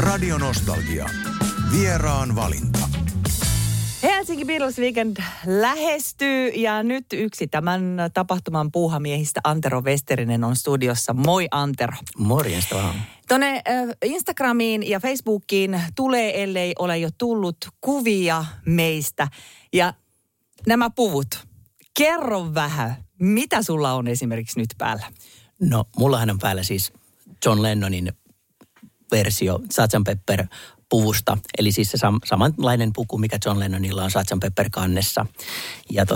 Radio Nostalgia. Vieraan valinta. Helsinki Beatles Weekend lähestyy ja nyt yksi tämän tapahtuman puuhamiehistä Antero Westerinen on studiossa. Moi Antero. Morjesta vaan. Tuonne Instagramiin ja Facebookiin tulee, ellei ole jo tullut, kuvia meistä. Ja nämä puvut, kerro vähän, mitä sulla on esimerkiksi nyt päällä? No, mullahan on päällä siis John Lennonin versio Sgt. Pepper puvusta. Eli siis se samanlainen puku, mikä John Lennonilla on Sgt. Pepper kannessa. Ja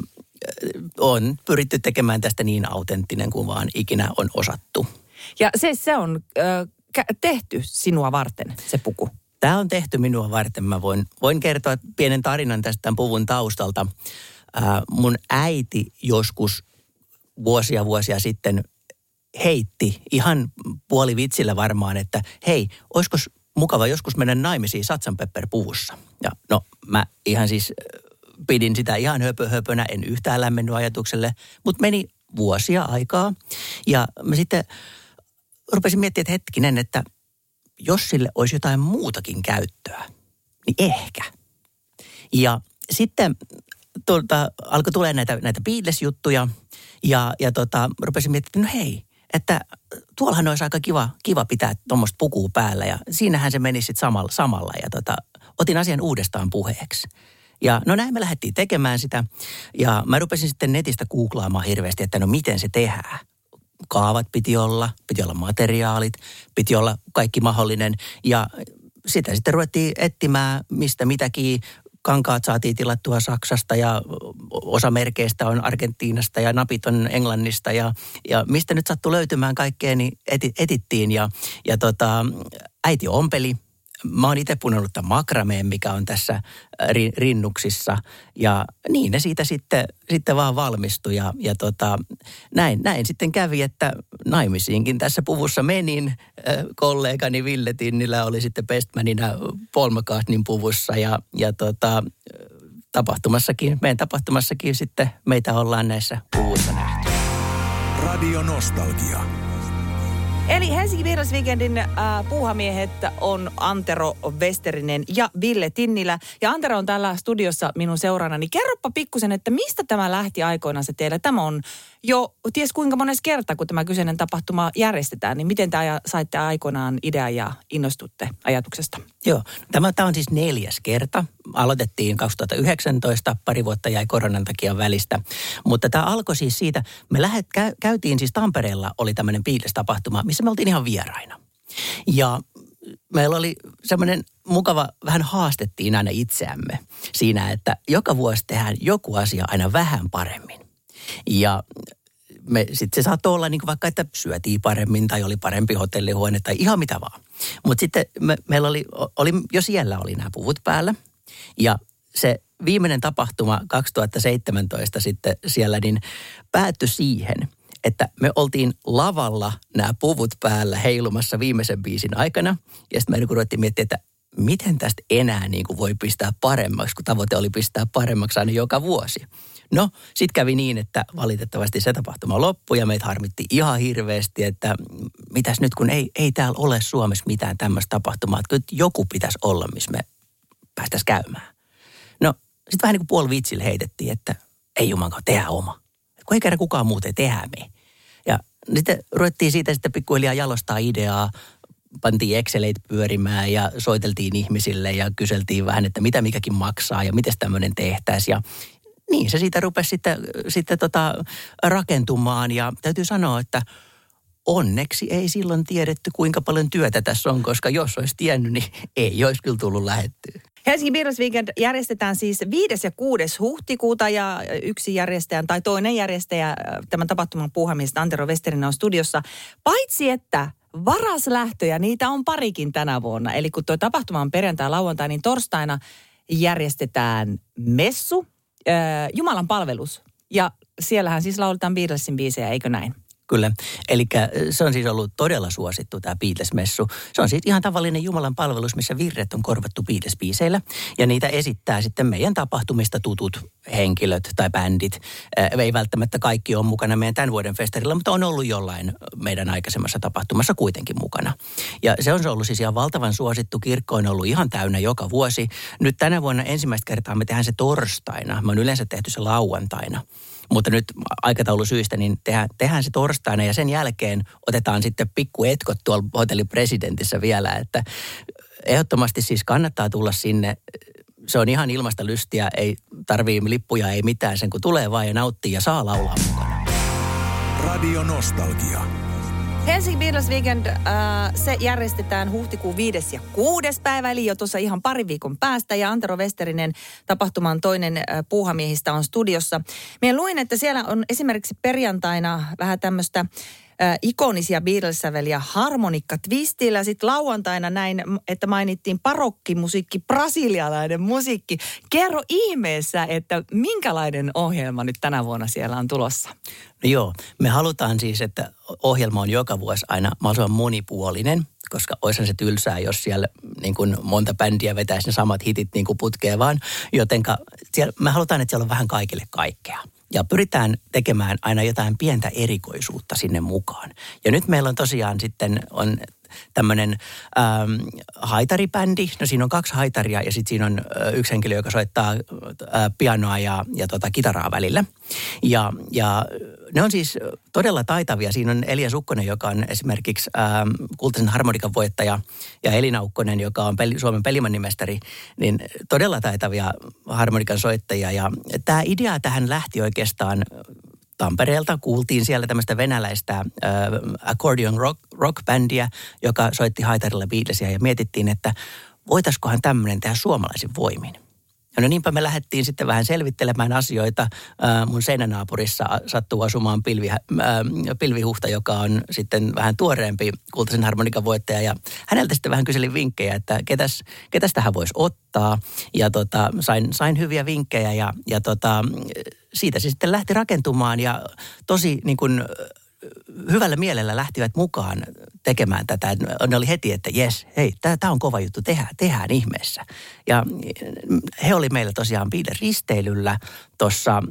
on pyritty tekemään tästä niin autenttinen kuin vaan ikinä on osattu. Ja se on tehty sinua varten, se puku. Tämä on tehty minua varten. Mä voin kertoa pienen tarinan tästä tämän puvun taustalta. Mun äiti joskus vuosia sitten heitti ihan puolivitsillä varmaan, että hei, olisiko mukava joskus mennä naimisiin Sgt. Pepper puvussa. Ja no, mä ihan siis pidin sitä ihan höpönä, en yhtään lämmennyt ajatukselle, mutta meni vuosia aikaa. Ja mä sitten rupesin miettimään, että hetkinen, että jos sille olisi jotain muutakin käyttöä, niin ehkä. Ja sitten alkoi tulee näitä Beatles-juttuja ja rupesin miettimään, no hei, että tuollahan olisi aika kiva pitää tuommoista pukua päällä ja siinähän se meni sitten samalla ja otin asian uudestaan puheeksi. Ja no näin me lähdettiin tekemään sitä ja mä rupesin sitten netistä googlaamaan hirveästi, että no miten se tehdään. Kaavat piti olla materiaalit, piti olla kaikki mahdollinen ja sitä sitten ruvettiin etsimään mistä mitäkin. Kankaat saatiin tilattua Saksasta ja osa merkeistä on Argentiinasta ja napit on Englannista ja mistä nyt sattui löytymään kaikkea, niin etittiin ja äiti ompeli. Mä oon itse punonut tämän makrameen, mikä on tässä rinnuksissa ja niin ne siitä sitten vaan valmistui ja näin sitten kävi, että naimisiinkin tässä puvussa menin. Kollegani Ville Tinnilä oli sitten bestmanina Paul McCartneyn puvussa ja meidän tapahtumassakin sitten meitä ollaan näissä puvuissa nähty. Radio Nostalgia. Eli Helsinki Beatles Weekendin puuhamiehet on Antero Westerinen ja Ville Tinnilä. Ja Antero on täällä studiossa minun seurannani. Kerropa pikkusen, että mistä tämä lähti aikoinaan se teille? Tämä on jo ties kuinka mones kerta, kun tämä kyseinen tapahtuma järjestetään. Niin miten te saitte aikoinaan idean ja innostutte ajatuksesta? Joo, tämä on siis 4. kerta. Aloitettiin 2019, pari vuotta jäi koronan takia välistä. Mutta tämä alkoi siis siitä, me käytiin siis Tampereella, oli tämmöinen Beatles-tapahtuma, missä me oltiin ihan vieraina. Ja meillä oli semmoinen mukava, vähän haastettiin aina itseämme siinä, että joka vuosi tehdään joku asia aina vähän paremmin. Ja sitten se saattoi olla niin kuin vaikka, että syötiin paremmin tai oli parempi hotellihuone tai ihan mitä vaan. Mutta sitten meillä oli jo siellä oli nämä puvut päällä. Ja se viimeinen tapahtuma 2017 sitten siellä niin päättyi siihen, että me oltiin lavalla nämä puvut päällä heilumassa viimeisen biisin aikana. Ja sitten me ruvettiin miettimään, että miten tästä enää niin kuin voi pistää paremmaksi, kun tavoite oli pistää paremmaksi aina joka vuosi. No, sitten kävi niin, että valitettavasti se tapahtuma loppui ja meitä harmitti ihan hirveästi, että mitäs nyt kun ei täällä ole Suomessa mitään tämmöistä tapahtumaa, että kyllä joku pitäisi olla, missä me päästäisiin käymään. No, sitten vähän niin kuin puolivitsillä heitettiin, että ei jumankaan, tehdään oma. Kun ei kerran kukaan muuten ei tehdä me. Ja sitten ruvettiin siitä sitten pikkuhiljaa jalostaa ideaa, pantiin Exceleitä pyörimään ja soiteltiin ihmisille ja kyseltiin vähän, että mitä mikäkin maksaa ja miten tämmöinen tehtäisiin. Ja niin se siitä rupesi sitten rakentumaan ja täytyy sanoa, että onneksi ei silloin tiedetty, kuinka paljon työtä tässä on, koska jos olisi tiennyt, niin ei olisi kyllä tullut lähettyä. Helsinki Beatles Weekend järjestetään siis 5. ja 6. huhtikuuta ja yksi järjestäjä tai toinen järjestäjä tämän tapahtuman puuhamiestä Antero Westerinen on studiossa. Paitsi että varaslähtöjä, niitä on parikin tänä vuonna. Eli kun tuo tapahtuma on perjantai, lauantai, niin torstaina järjestetään messu, Jumalan palvelus. Ja siellähän siis lauletaan Beatlesin biisejä, eikö näin? Kyllä. Eli se on siis ollut todella suosittu tämä Beatles-messu. Se on siis ihan tavallinen Jumalan palvelus, missä virret on korvattu Beatles-biiseillä. Ja niitä esittää sitten meidän tapahtumista tutut henkilöt tai bändit. Ei välttämättä kaikki ole mukana meidän tämän vuoden festarilla, mutta on ollut jollain meidän aikaisemmassa tapahtumassa kuitenkin mukana. Ja se on ollut siis ihan valtavan suosittu. Kirkko on ollut ihan täynnä joka vuosi. Nyt tänä vuonna ensimmäistä kertaa me tehdään se torstaina. Me on yleensä tehty se lauantaina. Mutta nyt aikataulusyistä niin tehdään se torstaina ja sen jälkeen otetaan sitten pikku etkot tuolla Hotelli Presidentissä vielä, että ehdottomasti siis kannattaa tulla sinne. Se on ihan ilmasta lystiä, ei tarvii lippuja, ei mitään, sen kun tulee vaan ja nauttii ja saa laulaa mukana. Radio Nostalgia. Helsinki Beatles Weekend, se järjestetään huhtikuun 5. ja 6. päivä, eli jo tuossa ihan pari viikon päästä. Ja Antero Westerinen, tapahtuman toinen puuhamiehistä, on studiossa. Minä luin, että siellä on esimerkiksi perjantaina vähän tämmöistä ikonisia Beatles-säveliä harmonikka-twistillä. Sitten lauantaina näin, että mainittiin barokkimusiikki, brasilialainen musiikki. Kerro ihmeessä, että minkälainen ohjelma nyt tänä vuonna siellä on tulossa? No joo, me halutaan siis, että ohjelma on joka vuosi aina mahdollisimman monipuolinen, koska oishan se tylsää, jos siellä niin kuin monta bändiä vetäisi ne samat hitit niin kuin putkeen vaan. Jotenka me halutaan, että siellä on vähän kaikille kaikkea. Ja pyritään tekemään aina jotain pientä erikoisuutta sinne mukaan. Ja nyt meillä on tosiaan sitten on tämmöinen haitaribändi. No siinä on 2 haitaria ja sitten siinä on yksi henkilö, joka soittaa pianoa ja kitaraa välillä. Ja ne on siis todella taitavia. Siinä on Elia Sukkonen, joka on esimerkiksi kultaisen harmonikan voittaja, ja Elina Ukkonen, joka on Suomen pelimannimestari, niin todella taitavia harmonikan soittajia. Ja tämä idea tähän lähti oikeastaan Tampereelta. Kuultiin siellä tämmöistä venäläistä accordion rock-bändiä, joka soitti haitarilla Beatlesia, ja mietittiin, että voitaiskohan tämmöinen tehdä suomalaisin voimin. No niinpä me lähdettiin sitten vähän selvittelemään asioita. Mun seinänaapurissa sattuu asumaan Pilvihuhta, joka on sitten vähän tuoreempi kultaisen harmonikan voittaja. Ja häneltä sitten vähän kyselin vinkkejä, että ketäs tähän voisi ottaa. Ja sain hyviä vinkkejä ja siitä se sitten lähti rakentumaan ja tosi niin kuin hyvällä mielellä lähtivät mukaan tekemään tätä. Ne oli heti, että jes, hei, tämä on kova juttu, tehdään ihmeessä. Ja he oli meillä tosiaan Beatles-risteilyllä tuossa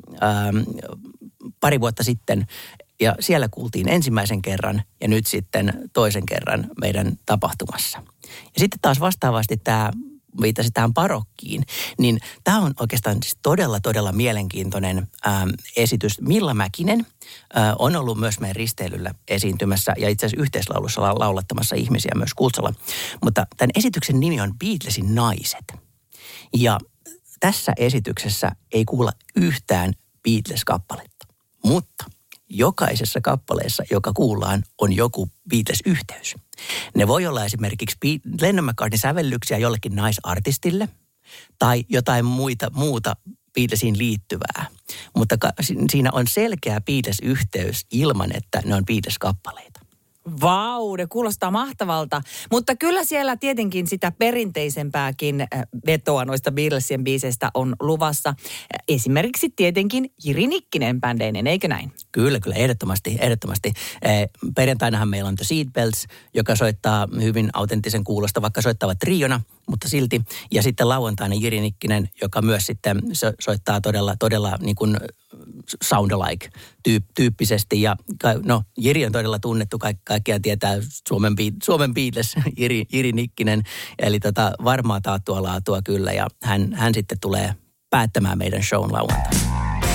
pari vuotta sitten, ja siellä kuultiin ensimmäisen kerran ja nyt sitten toisen kerran meidän tapahtumassa. Ja sitten taas vastaavasti tämä viittasi tähän barokkiin, niin tämä on oikeastaan siis todella mielenkiintoinen esitys. Milla Mäkinen on ollut myös meidän risteilyllä esiintymässä ja itse asiassa yhteislaulussa laulattamassa ihmisiä myös Kultsalla. Mutta tämän esityksen nimi on Beatlesin naiset. Ja tässä esityksessä ei kuulla yhtään Beatles-kappaletta, mutta jokaisessa kappaleessa, joka kuullaan, on joku Beatles-yhteys. Ne voi olla esimerkiksi Lennon McCartneyn sävellyksiä jollekin naisartistille tai jotain muuta Beatlesiin liittyvää. Mutta siinä on selkeä Beatles-yhteys ilman, että ne on Beatles-kappaleita. Vau, ne kuulostaa mahtavalta. Mutta kyllä siellä tietenkin sitä perinteisempääkin vetoa noista Beatlesien biiseistä on luvassa. Esimerkiksi tietenkin Jiri Nikkinen bändeinen, eikö näin? Kyllä, ehdottomasti. Perjantainahan meillä on The Seatbelts, joka soittaa hyvin autenttisen kuulosta, vaikka soittavat triona, mutta silti. Ja sitten lauantaina Jiri Nikkinen, joka myös sitten soittaa todella niin kuin sound alike tyyppisesti. Ja no, Jiri on todella tunnettu, kaikkiaan tietää Suomen Beatles, Jiri Nikkinen. Eli varmaa taattua laatua kyllä, ja hän sitten tulee päättämään meidän shown lauantaina.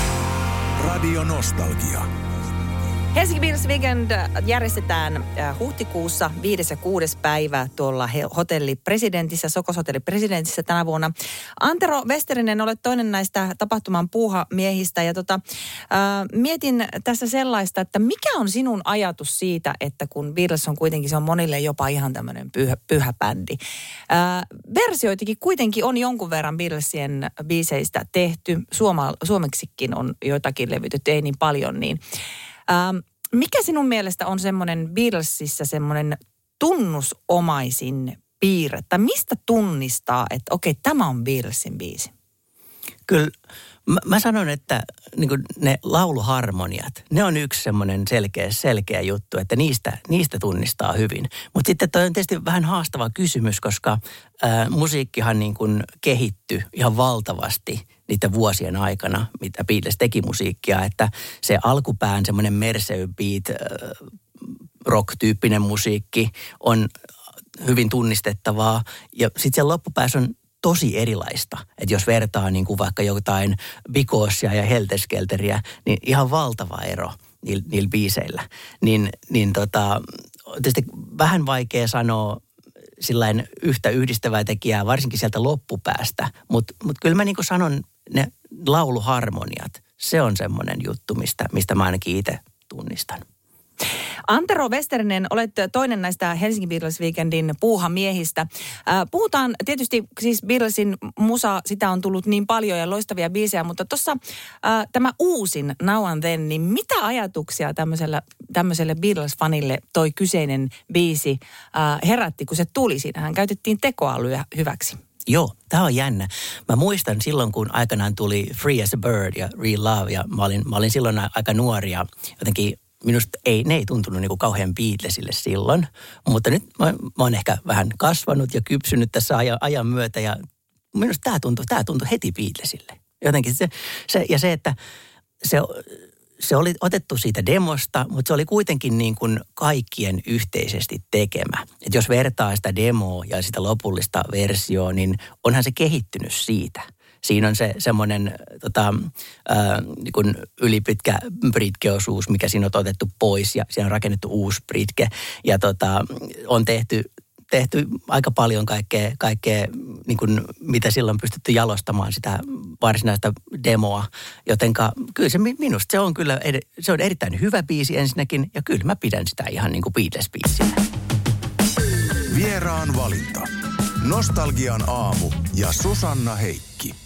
Radio Nostalgia. Helsinki Beatles Weekend järjestetään huhtikuussa 5. ja 6. päivä tuolla Hotelli Presidentissä, Sokos Hotelli Presidentissä tänä vuonna. Antero Westerinen, olet toinen näistä tapahtuman puuhamiehistä ja mietin tässä sellaista, että mikä on sinun ajatus siitä, että kun Beatles on kuitenkin, se on monille jopa ihan tämmöinen pyhä bändi. Versioitakin kuitenkin on jonkun verran Beatlesien biiseistä tehty, suomeksikin on joitakin levytetty, ei niin paljon, niin mikä sinun mielestä on semmoinen Beatlesissa semmoinen tunnusomaisin piirre? Tai mistä tunnistaa, että okei, tämä on Beatlesin biisi? Kyllä mä sanon, että niin kuin ne lauluharmoniat, ne on yksi semmoinen selkeä juttu, että niistä tunnistaa hyvin. Mutta sitten toi on tietysti vähän haastava kysymys, koska musiikkihan niin kuin kehittyi ihan valtavasti niiden vuosien aikana, mitä Beatles teki musiikkia, että se alkupään semmoinen Mersey beat, rock-tyyppinen musiikki on hyvin tunnistettavaa ja sitten siellä loppupäässä on tosi erilaista. Että jos vertaa niin kuin vaikka jotain Bicosea ja Helter-Skelteriä, niin ihan valtava ero niillä biiseillä. Tietysti vähän vaikea sanoa sillain yhtä yhdistävää tekijää, varsinkin sieltä loppupäästä. Mutta kyllä mä niin kuin sanon, ne lauluharmoniat, se on semmoinen juttu, mistä mä ainakin itse tunnistan. Antero Westerinen, olet toinen näistä Helsingin Beatles Weekendin puuhamiehistä. Puhutaan tietysti siis Beatlesin musa, sitä on tullut niin paljon ja loistavia biisejä, mutta tuossa tämä uusin Now and Then, niin mitä ajatuksia tämmöiselle Beatles-fanille toi kyseinen biisi herätti, kun se tuli? Siinähän käytettiin tekoälyä hyväksi. Joo, tämä on jännä. Mä muistan silloin, kun aikanaan tuli Free as a Bird ja Real Love ja mä olin silloin aika nuori ja jotenkin minusta ne ei tuntunut niin kuin kauhean Beatlesille silloin, mutta nyt mä oon ehkä vähän kasvanut ja kypsynyt tässä ajan myötä ja minusta tämä tuntui heti Beatlesille. Jotenkin se, että se oli otettu siitä demosta, mutta se oli kuitenkin niin kuin kaikkien yhteisesti tekemä. Että jos vertaa sitä demoa ja sitä lopullista versioa, niin onhan se kehittynyt siitä. Siinä on se semmoinen niin kuin ylipitkä britkeosuus, mikä siinä on otettu pois ja siinä on rakennettu uusi britke. Ja on tehty aika paljon kaikkea niin kuin, mitä silloin on pystytty jalostamaan sitä varsinaista demoa. Jotenka kyllä se minusta se on kyllä se on erittäin hyvä biisi ensinnäkin ja kyllä mä pidän sitä ihan niin kuin Beatles-biisinä. Vieraan valinta. Nostalgian aamu ja Susanna Heikki.